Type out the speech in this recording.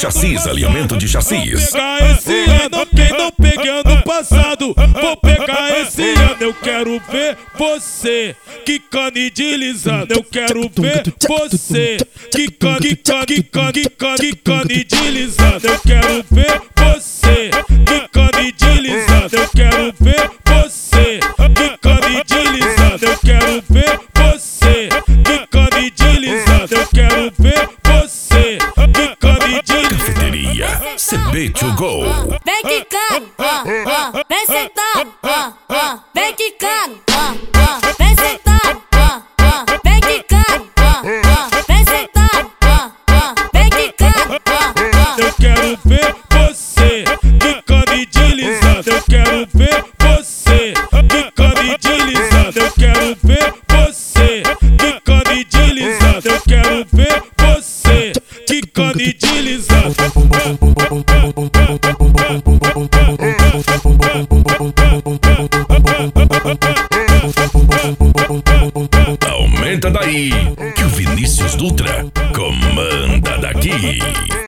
Chassis, alinhamento de chassis. Vou pegar esse ano, quem não peguei ano passado. Vou pegar esse ano, eu quero ver você quicando e deslizando. Eu quero ver você quicando e deslizando. Eu quero ver você quicando e deslizando. Eu quero ver você quicando e deslizando. Eu quero ver você quicando e deslizando. Eu quero ver você quicando e deslizando. Cafeteria CB2Go. Vem quicando, vem sentando, vem quicando, vem sentando, vem quicando, vem sentando, vem quicando. Eu quero ver você quicando e deslizando. Eu quero ver você quicando e deslizando. Eu quero ver você quicando e deslizando. Eu quero ver você quicando e deslizando. Aumenta daí, que o Vinícius Dutra comanda daqui.